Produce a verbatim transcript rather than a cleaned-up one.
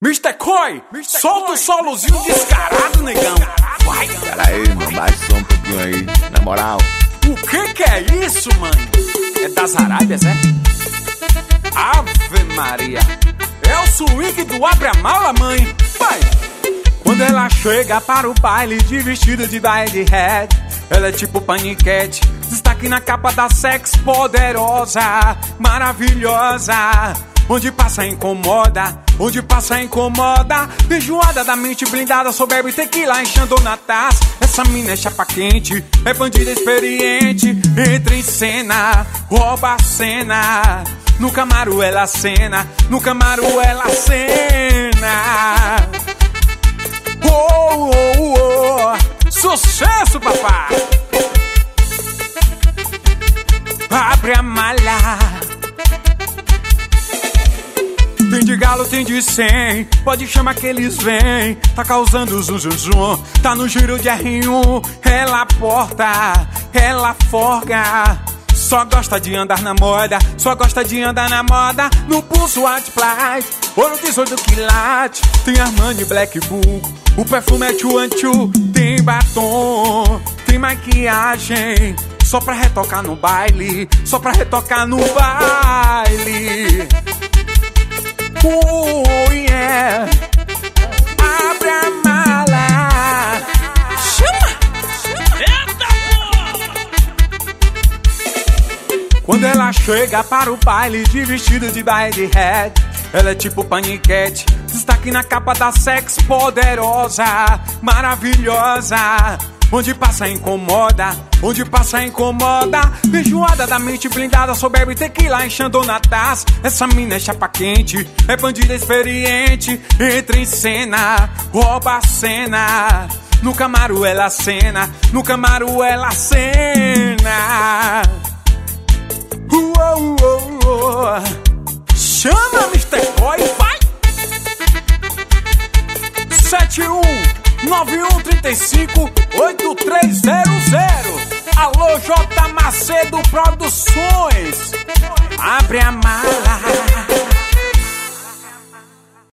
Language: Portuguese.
mister Koi, solta o solozinho descarado, negão. Vai. Pera aí, mano, baixa só um pouquinho aí, na moral. O que que é isso, mano? É das Arábias, é? Ave Maria. É o swing do Abre a Mala, mãe. Vai. Quando ela chega para o baile de vestido de baile head, ela é tipo paniquete, destaque na capa da Sex, poderosa, maravilhosa. Onde passa incomoda, onde passa incomoda. Feijoada da mente blindada, só bebe tequila enchendo na taça. Essa mina é chapa quente, é bandida experiente. Entra em cena, rouba a cena. No Camaro ela cena, no Camaro ela cena. Oh, oh, oh. Sucesso, papai! Abre a mala. Tem de galo, tem de cem, pode chamar que eles vêm. Tá causando zum zum zum, tá no giro de R um. Ela porta, ela forga, só gosta de andar na moda, só gosta de andar na moda. No pulso White ouro dezoito quilates. Tem Armani Black Bull, o perfume é Two and Two. Tem batom, tem maquiagem, só pra retocar no baile, só pra retocar no baile. Oh yeah, abre a mala. Chama! Eita porra! Quando ela chega para o baile de vestido de baile head, ela é tipo paniquete, destaque na capa da Sex, poderosa, maravilhosa. Onde passa incomoda, onde passa incomoda. Feijoada da mente blindada, só bebe tequila enchendo na taça. Essa mina é chapa quente, é bandida experiente. Entra em cena, rouba a cena. No Camaro ela cena, no Camaro ela cena. Uou, uou, uou. Chama, mister Koi, vai! sete um nove um três cinco oito três zero zero. Alô, J Macedo Produções. Abre a mala.